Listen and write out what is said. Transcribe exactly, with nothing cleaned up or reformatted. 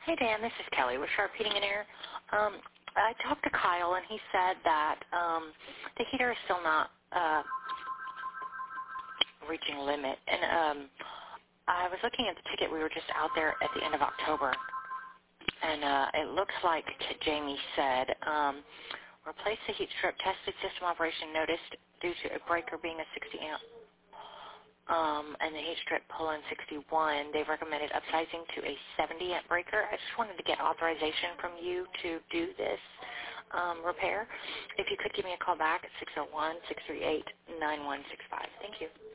Hey, Dan, this is Kelly with Sharp Heating and Air. Um, I talked to Kyle, and he said that um, the heater is still not uh, reaching limit. And um, I was looking at the ticket. We were just out there at the end of October, and uh, it looks like Jamie said, um, replace the heat strip, tested system operation noticed due to a breaker being a sixty amp. Um, and the heat strip pull-in sixty-one, they've recommended upsizing to a seventy amp breaker. I just wanted to get authorization from you to do this um, repair. If you could give me a call back at six oh one, six three eight, nine one six five. Thank you.